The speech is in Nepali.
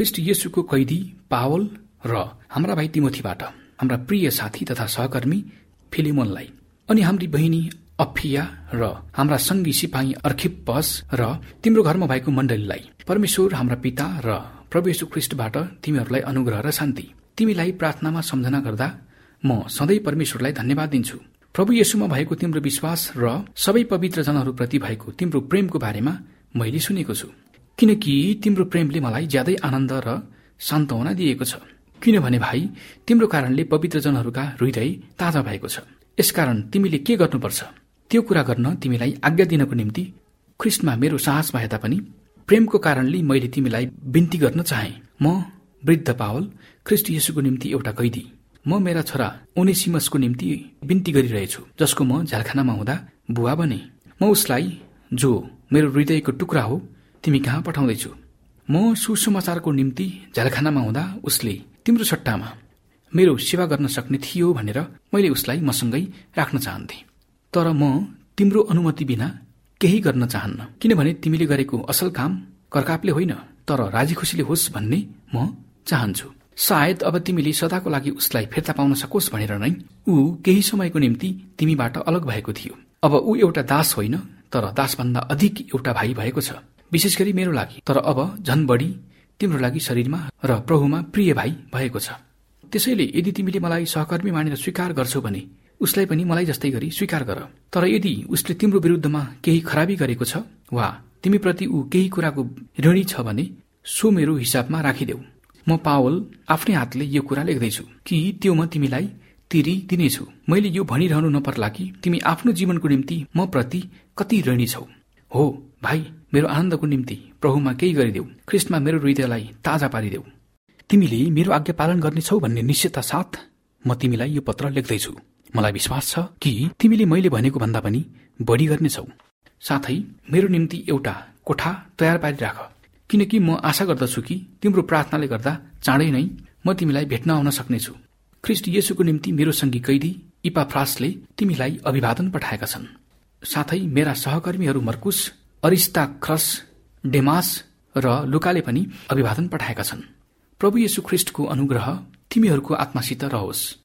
ख्रिस्ट येशूको कैदी पावल र हाम्रा भाइ तिमोथीबाट हाम्रा प्रिय साथी तथा सहकर्मी फिलेमोनलाई अनि हाम्री बहिनी अफिया र हाम्रा संगी सिपाही अर्खिप्पस र तिम्रो घरमा भएको मण्डलीलाई परमेश्वर हाम्रा पिता र प्रभु येशू ख्रिस्टबाट तिमीहरूलाई अनुग्रह र शान्ति। तिमीलाई प्रार्थनामा सम्झना गर्दा म सधैँ परमेश्वरलाई धन्यवाद दिन्छु। प्रभु येशूमा भएको तिम्रो विश्वास र सबै पवित्र जनहरूप्रति भएको तिम्रो प्रेमको बारेमा मैले सुनेको छु, किनकि तिम्रो प्रेमले मलाई ज्यादै आनन्द र सान्त्वना दिएको छ। किनभने भाइ, तिम्रो कारणले पवित्र जनहरूका हृदय ताजा भएको छ। यसकारण तिमीले के गर्नुपर्छ त्यो कुरा गर्न तिमीलाई आज्ञा दिनको निम्ति ख्रिस्टमा मेरो साहस भए तापनि प्रेमको कारणले मैले तिमीलाई बिन्ती गर्न चाहे। म वृद्ध पावल, ख्रिस्ट येशूको निम्ति एउटा कैदी, म मेरा छोरा ओनेसिमसको निम्ति बिन्ती गरिरहेछु, जसको म झ्यालखानामा हुँदा बुवा बने। म उसलाई, जो मेरो हृदयको टुक्रा हो, तिमी कहाँ पठाउँदैछु। म सुसमाचारको निम्ति झ्यालखानामा हुँदा उसले तिम्रो सट्टामा मेरो सेवा गर्न सक्ने थियो भनेर मैले उसलाई मसँगै राख्न चाहन्थे। तर म तिम्रो अनुमति बिना केही गर्न चाहन्न, किनभने तिमीले गरेको असल काम करकापले होइन तर राजी खुसीले होस् भन्ने म चाहन्छु। सायद अब तिमीले सदाको लागि उसलाई फिर्ता पाउन सकोस् भनेर नै ऊ केही समयको निम्ति तिमीबाट अलग भएको थियो। अब ऊ एउटा दास होइन तर दासभन्दा अधिक एउटा भाइ भएको छ, विशेष गरी मेरो लागि, तर अब झन बढी तिम्रो लागि शरीरमा र प्रभुमा प्रिय भाइ भएको छ। त्यसैले यदि तिमीले मलाई सहकर्मी मानेर स्वीकार गर्छौ भने उसलाई पनि मलाई जस्तै गरी स्वीकार गर। तर यदि उसले तिम्रो विरुद्धमा केही खराबी गरेको छ वा तिमीप्रति ऊ केही कुराको ऋणी छ भने सो मेरो हिसाबमा राखिदेऊ। म पावल आफ्नै हातले यो कुरा लेख्दैछु कि त्यो म तिमीलाई तिरी दिनेछु। मैले यो भनिरहनु नपर्ला कि तिमी आफ्नो जीवनको निम्ति म प्रति कति ऋणी छौ। हो भाइ, मेरो आनन्दको निम्ति प्रभुमा केही गरिदेऊ, ख्रिस्टमा मेरो हृदयलाई ताजा पारिदेऊ। तिमीले मेरो आज्ञा पालन गर्नेछौ भन्ने निश्चयता साथ म तिमीलाई यो पत्र लेख्दैछु। मलाई विश्वास छ कि तिमीले मैले भनेको भन्दा पनि बढी गर्नेछौ। साथै मेरो निम्ति एउटा कोठा तयार पारिराख, किनकि म आशा गर्दछु कि तिम्रो प्रार्थनाले गर्दा चाँडै नै म तिमीलाई भेट्न आउन सक्नेछु। ख्रिस्ट येशूको निम्ति मेरो संगी कैदी इपाफ्रासले तिमीलाई अभिवादन पठाएका छन्। साथै मेरा सहकर्मीहरू मर्कुस, अरिस्तार्खस, डेमास र लुकाले पनि अभिवादन पठाएका छन्। प्रभु येशू ख्रिस्टको अनुग्रह तिमीहरूको आत्मासित रहोस्।